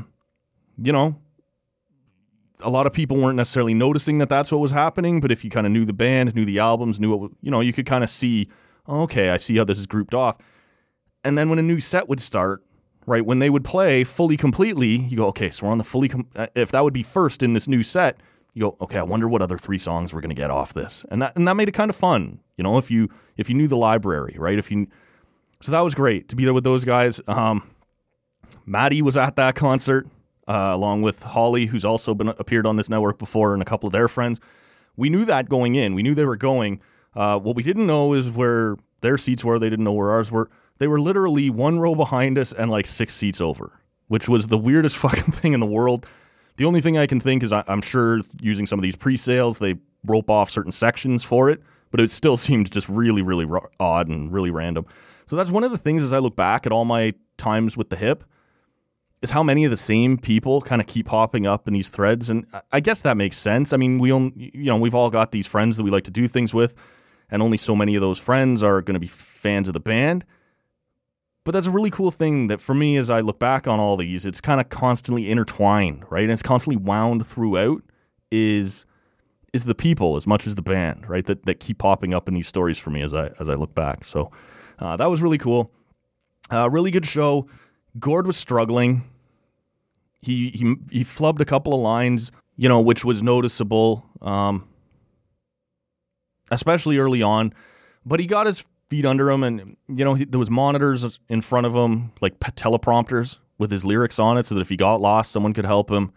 lot of people weren't necessarily noticing that that's what was happening. But if you kind of knew the band, knew the albums, knew what, you could kind of see, okay, I see how this is grouped off. And then when a new set would start, right, when they would play Fully Completely, you go, okay, so we're on the if that would be first in this new set, you go, okay, I wonder what other 3 songs we're going to get off this. And that made it kind of fun, if you knew the library, right? So that was great to be there with those guys. Maddie was at that concert, along with Holly, who's also appeared on this network before, and a couple of their friends. We knew that going in. We knew they were going. What we didn't know is where their seats were. They didn't know where ours were. They were literally 1 row behind us and like 6 seats over, which was the weirdest fucking thing in the world. The only thing I can think is I'm sure using some of these pre-sales, they rope off certain sections for it, but it still seemed just really, really odd and really random. So that's one of the things as I look back at all my times with the Hip, is how many of the same people kind of keep popping up in these threads. And I guess that makes sense. I mean, we've all got these friends that we like to do things with, and only so many of those friends are going to be fans of the band. But that's a really cool thing that for me, as I look back on all these, it's kind of constantly intertwined, right? And it's constantly wound throughout is the people as much as the band, right? That keep popping up in these stories for me as I look back. So that was really cool. Really good show. Gord was struggling. He flubbed a couple of lines, which was noticeable, especially early on. But he got his feet under him, and there was monitors in front of him, like teleprompters with his lyrics on it, so that if he got lost, someone could help him.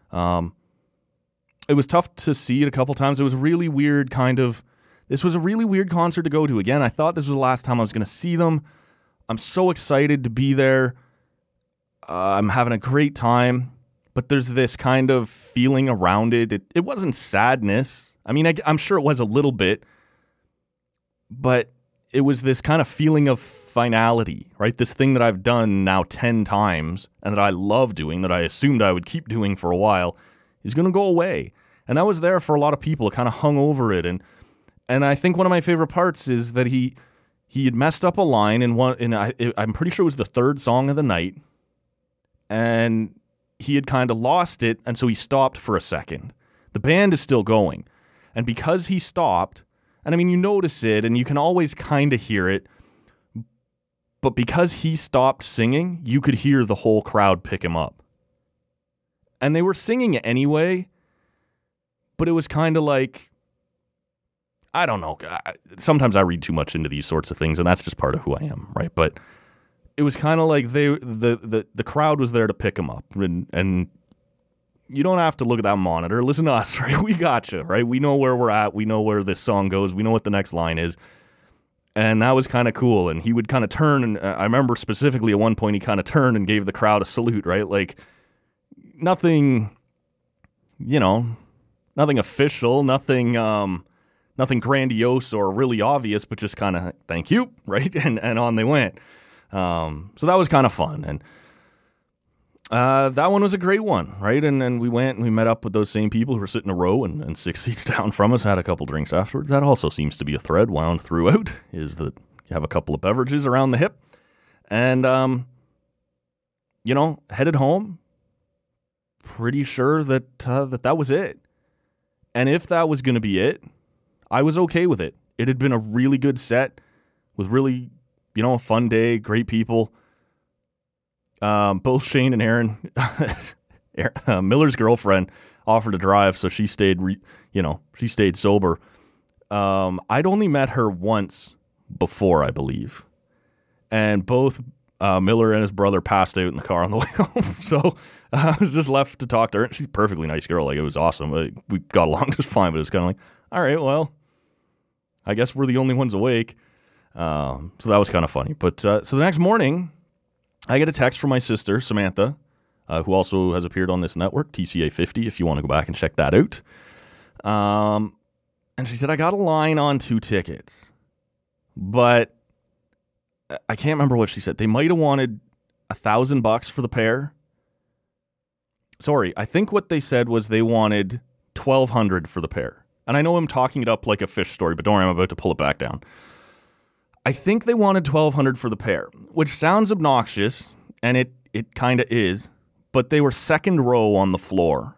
It was tough to see it a couple times. It was really weird. This was a really weird concert to go to. Again, I thought this was the last time I was going to see them. I'm so excited to be there. I'm having a great time. but there's this kind of feeling around it. It wasn't sadness. I mean, I'm sure it was a little bit, but it was this kind of feeling of finality, right? This thing that I've done now 10 times and that I love doing, that I assumed I would keep doing for a while, is going to go away. And that was there for a lot of people. It kind of hung over it. And I think one of my favorite parts is that he had messed up a line in one, and I'm pretty sure it was the third song of the night, and he had kind of lost it, and so he stopped for a second. The band is still going. And because he stopped, and I mean, you notice it, and you can always kind of hear it, but because he stopped singing, you could hear the whole crowd pick him up. And they were singing it anyway, but it was kind of like, I don't know. Sometimes I read too much into these sorts of things, and that's just part of who I am, right? But it was kind of like the crowd was there to pick him up, and you don't have to look at that monitor. Listen to us, right? We got you, right? We know where we're at. We know where this song goes. We know what the next line is. And that was kind of cool. And he would kind of turn, and I remember specifically at one point he kind of turned and gave the crowd a salute, right? Like nothing, nothing official, nothing grandiose or really obvious, but just kind of thank you, right? And on they went. So that was kind of fun. And that one was a great one, right? And we went and we met up with those same people who were sitting in a row and 6 seats down from us, had a couple drinks afterwards. That also seems to be a thread wound throughout, is that you have a couple of beverages around the hip. And, headed home, pretty sure that that was it. And if that was going to be it, I was okay with it. It had been a really good set with really, a fun day, great people. Both Shane and Aaron, Miller's girlfriend, offered to drive, so she stayed, she stayed sober. I'd only met her once before, I believe, and both Miller and his brother passed out in the car on the way home. So I was just left to talk to her. She's a perfectly nice girl. Like, it was awesome. We got along just fine, but it was kind of like, all right, well, I guess we're the only ones awake. So that was kind of funny. But so the next morning, I get a text from my sister, Samantha, who also has appeared on this network, TCA 50, if you want to go back and check that out. And she said, I got a line on 2 tickets, but I can't remember what she said. They might have wanted $1,000 for the pair. Sorry, I think what they said was they wanted $1,200 for the pair. And I know I'm talking it up like a fish story, but don't worry, I'm about to pull it back down. I think they wanted $1,200 for the pair, which sounds obnoxious, and it kind of is, but they were second row on the floor.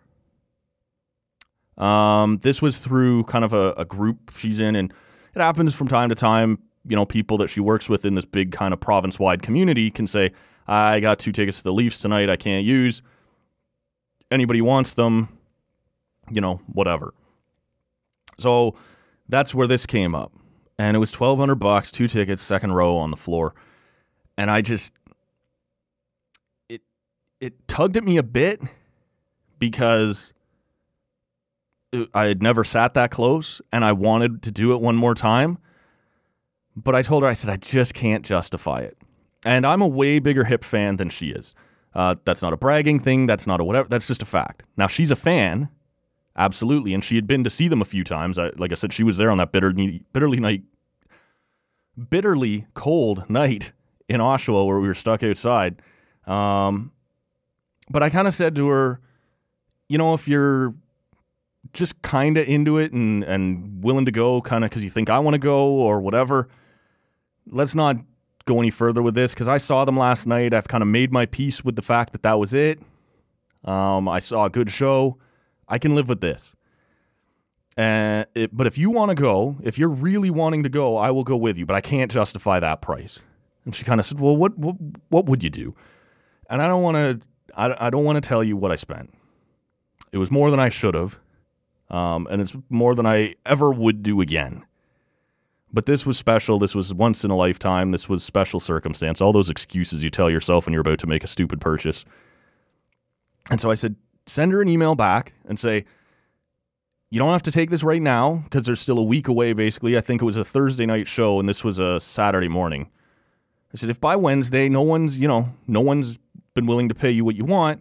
This was through kind of a group she's in, and it happens from time to time. People that she works with in this big kind of province-wide community can say, I got 2 tickets to the Leafs tonight I can't use. Anybody wants them, whatever. So that's where this came up. And it was $1,200, 2 tickets, second row on the floor. And I just, it tugged at me a bit because I had never sat that close and I wanted to do it one more time. But I told her, I said, I just can't justify it. And I'm a way bigger Hip fan than she is. That's not a bragging thing. That's not a whatever. That's just a fact. Now, she's a fan. Absolutely. And she had been to see them a few times. Like I said, she was there on that bitterly cold night in Oshawa where we were stuck outside. But I kind of said to her, if you're just kind of into it and willing to go kind of because you think I want to go or whatever, let's not go any further with this because I saw them last night. I've kind of made my peace with the fact that was it. I saw a good show. I can live with this. But if you want to go, if you're really wanting to go, I will go with you, but I can't justify that price. And she kind of said, well, what would you do? And I don't want to tell you what I spent. It was more than I should have. And it's more than I ever would do again. But this was special. This was once in a lifetime. This was special circumstance. All those excuses you tell yourself when you're about to make a stupid purchase. And so I said, send her an email back and say, you don't have to take this right now because there's still a week away, basically. I think it was a Thursday night show and this was a Saturday morning. I said, if by Wednesday no one's been willing to pay you what you want,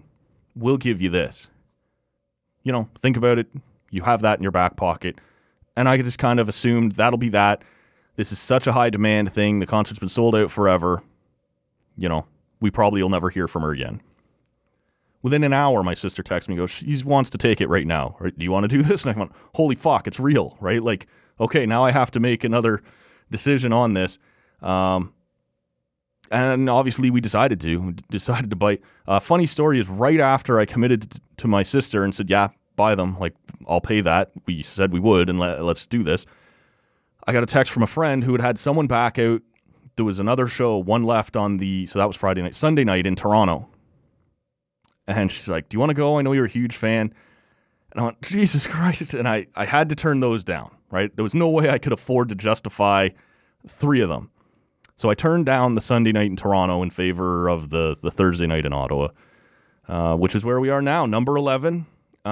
we'll give you this. You know, think about it. You have that in your back pocket. And I just kind of assumed that'll be that. This is such a high demand thing. The concert's been sold out forever. You know, we probably will never hear from her again. Within an hour, my sister texts me and goes, she wants to take it right now. Right? Do you want to do this? And I went, holy fuck, it's real, right? Like, okay, now I have to make another decision on this. And obviously we decided to bite. Funny story is right after I committed to my sister and said, yeah, buy them. Like, I'll pay that. We said we would, and let's do this. I got a text from a friend who had someone back out. There was another show, one left so that was Friday night, Sunday night in Toronto. And she's like, do you want to go? I know you're a huge fan. And I went, Jesus Christ. And I had to turn those down, right? There was no way I could afford to justify 3 of them. So I turned down the Sunday night in Toronto in favor of the Thursday night in Ottawa, which is where we are now, number 11.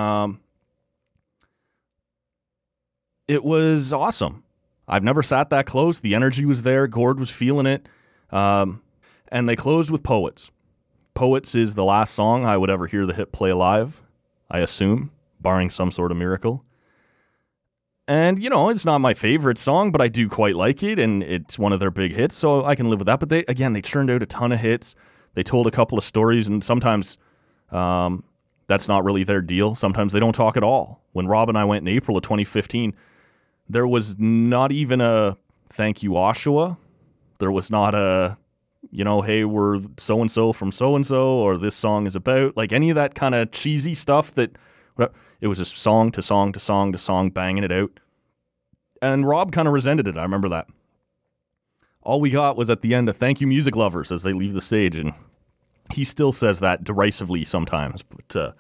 It was awesome. I've never sat that close. The energy was there. Gord was feeling it. And they closed with Poets. Poets is the last song I would ever hear the hit play live, I assume, barring some sort of miracle. And, you know, it's not my favorite song, but I do quite like it, and it's one of their big hits, so I can live with that. But they churned out a ton of hits. They told a couple of stories, and sometimes that's not really their deal. Sometimes they don't talk at all. When Rob and I went in April of 2015, there was not even a thank you, Oshawa. There was not a, you know, hey, we're so-and-so from so-and-so, or this song is about, like any of that kind of cheesy stuff that, it was just song to song to song to song, banging it out. And Rob kind of resented it. I remember that. All we got was at the end a thank you, music lovers, as they leave the stage. And he still says that derisively sometimes. But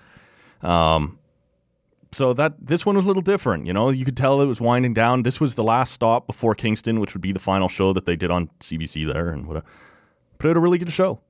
so this one was a little different. You know, you could tell it was winding down. This was the last stop before Kingston, which would be the final show that they did on CBC there. And put out a really good show.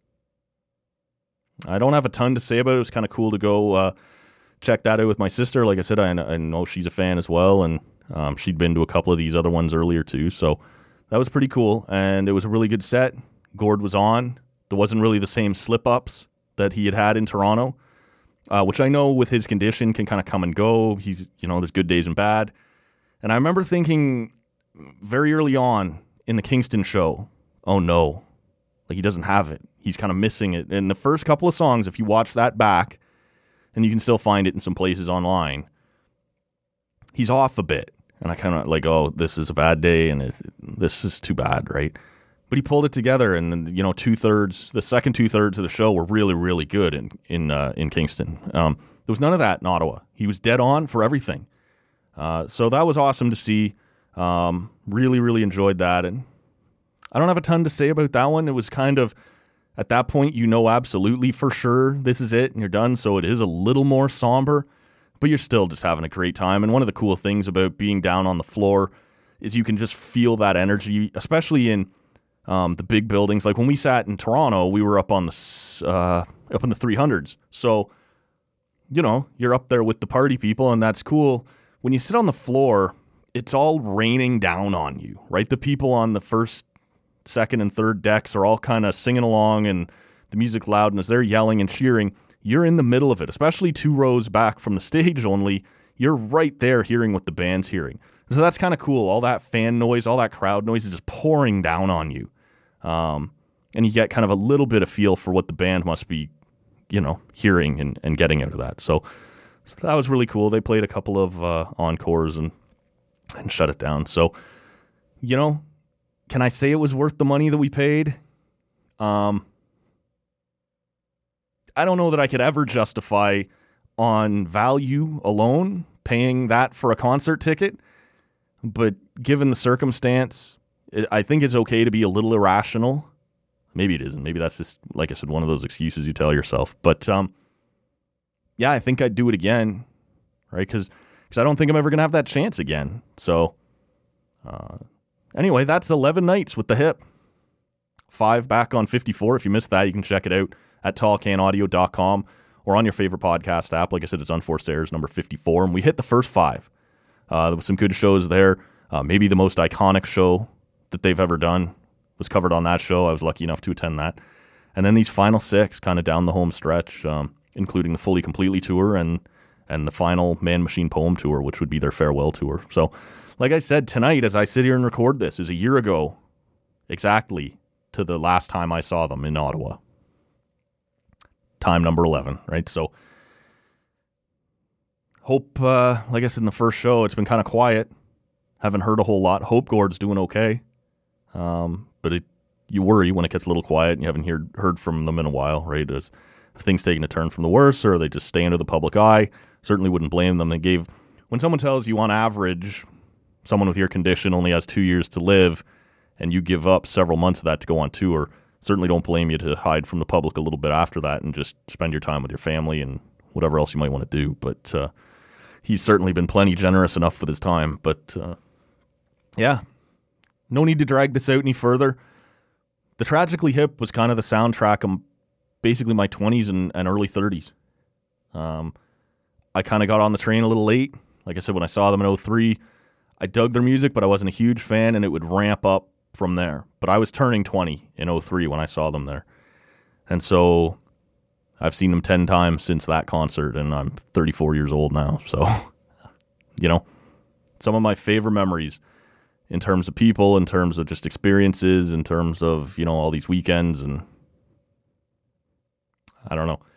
I don't have a ton to say about it. It was kind of cool to go check that out with my sister. Like I said, I know she's a fan as well, and she'd been to a couple of these other ones earlier too, so that was pretty cool, and it was a really good set. Gord was on. There wasn't really the same slip-ups that he had in Toronto, which I know with his condition can kind of come and go. He's, you know, there's good days and bad. And I remember thinking very early on in the Kingston show, oh no, like he doesn't have it. He's kind of missing it. In the first couple of songs, if you watch that back, and you can still find it in some places online, he's off a bit. And I kind of like, oh, this is a bad day, and this is too bad, right? But he pulled it together, and then, you know, the second 2/3 of the show were really, really good in Kingston. There was none of that in Ottawa. He was dead on for everything. So that was awesome to see. Really, really enjoyed that. And I don't have a ton to say about that one. It was kind of, at that point, you know absolutely for sure this is it and you're done, so it is a little more somber, but you're still just having a great time. And one of the cool things about being down on the floor is you can just feel that energy, especially in the big buildings. Like when we sat in Toronto, we were up in the 300s. So, you know, you're up there with the party people, and that's cool. When you sit on the floor, it's all raining down on you, right? The people on the first, second, and third decks are all kind of singing along, and the music loud, and as they're yelling and cheering, you're in the middle of it, especially 2 rows back from the stage only. You're right there hearing what the band's hearing. So that's kind of cool. All that fan noise, all that crowd noise is just pouring down on you. And you get kind of a little bit of feel for what the band must be, you know, hearing and getting out of that. So that was really cool. They played a couple of encores and shut it down. So, you know, can I say it was worth the money that we paid? I don't know that I could ever justify on value alone paying that for a concert ticket, but given the circumstance, I think it's okay to be a little irrational. Maybe it isn't. Maybe that's just, like I said, one of those excuses you tell yourself. But yeah, I think I'd do it again, right? Because I don't think I'm ever going to have that chance again. So anyway, that's 11 nights with the Hip. 5 back on 54. If you missed that, you can check it out at tallcanaudio.com or on your favorite podcast app. Like I said, it's Unforced Errors number 54. And we hit the first 5. There was some good shows there. Maybe the most iconic show that they've ever done was covered on that show. I was lucky enough to attend that. And then these final 6 kind of down the home stretch. including the Fully Completely tour and the final Man Machine Poem tour, which would be their farewell tour. So, like I said, tonight, as I sit here and record this, is a year ago exactly to the last time I saw them in Ottawa. Time number 11, right? So, Hope, like I said in the first show, it's been kind of quiet. Haven't heard a whole lot. Hope Gord's doing okay. But you worry when it gets a little quiet and you haven't heard from them in a while, right? If things taking a turn from the worse, or they just stay under the public eye, certainly wouldn't blame them. When someone tells you on average, someone with your condition only has 2 years to live, and you give up several months of that to go on tour, certainly don't blame you to hide from the public a little bit after that and just spend your time with your family and whatever else you might want to do. But he's certainly been plenty generous enough with his time. But yeah, no need to drag this out any further. The Tragically Hip was kind of the soundtrack of basically my 20s and early 30s. I kind of got on the train a little late. Like I said, when I saw them in 2003, I dug their music, but I wasn't a huge fan, and it would ramp up from there. But I was turning 20 in 2003 when I saw them there. And so I've seen them 10 times since that concert, and I'm 34 years old now. So, some of my favorite memories in terms of people, in terms of just experiences, in terms of, all these weekends, and I don't know.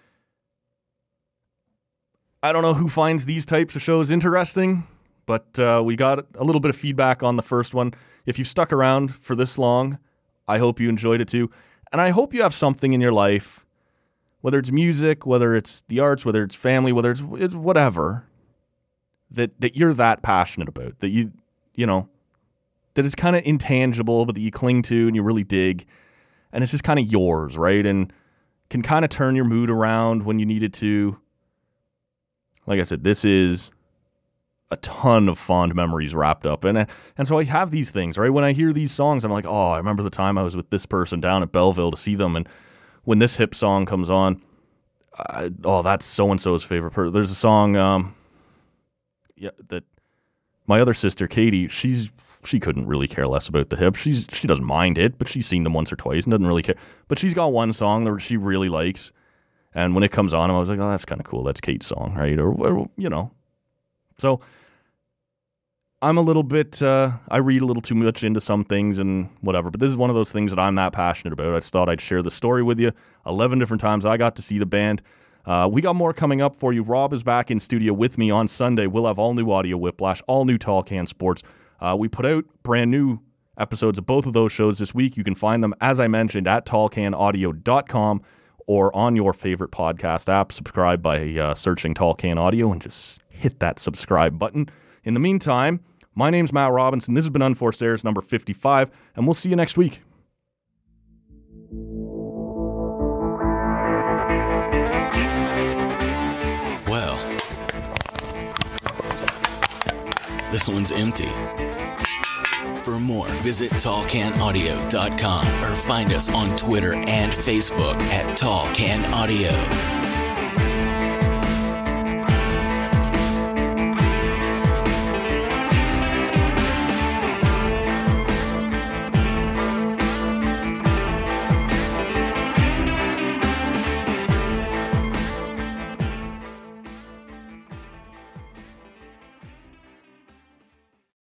I don't know who finds these types of shows interesting, but we got a little bit of feedback on the first one. If you've stuck around for this long, I hope you enjoyed it too. And I hope you have something in your life, whether it's music, whether it's the arts, whether it's family, whether it's whatever, that you're that passionate about, that that is kind of intangible, but that you cling to and you really dig, and it's just kind of yours, right? And can kind of turn your mood around when you need it to. Like I said, this is a ton of fond memories wrapped up in it. And so I have these things, right? When I hear these songs, I'm like, oh, I remember the time I was with this person down at Belleville to see them. And when this hip song comes on, that's so-and-so's favorite person. There's a song that my other sister, Katie, she couldn't really care less about the hip. She doesn't mind it, but she's seen them once or twice and doesn't really care. But she's got one song that she really likes. And when it comes on, I was like, oh, that's kind of cool. That's Kate's song, right? Or. So I'm a little bit, I read a little too much into some things and whatever, but this is one of those things that I'm that passionate about. I just thought I'd share the story with you. 11 different times I got to see the band. We got more coming up for you. Rob is back in studio with me on Sunday. We'll have all new Audio Whiplash, all new Tall Can Sports. We put out brand new episodes of both of those shows this week. You can find them, as I mentioned, at tallcanaudio.com or on your favorite podcast app. Subscribe by searching Tall Can Audio and just hit that subscribe button. In the meantime, my name's Matt Robinson. This has been Unforced Errors number 55, and we'll see you next week. Well, this one's empty. For more, visit tallcanaudio.com or find us on Twitter and Facebook at Tall Can Audio.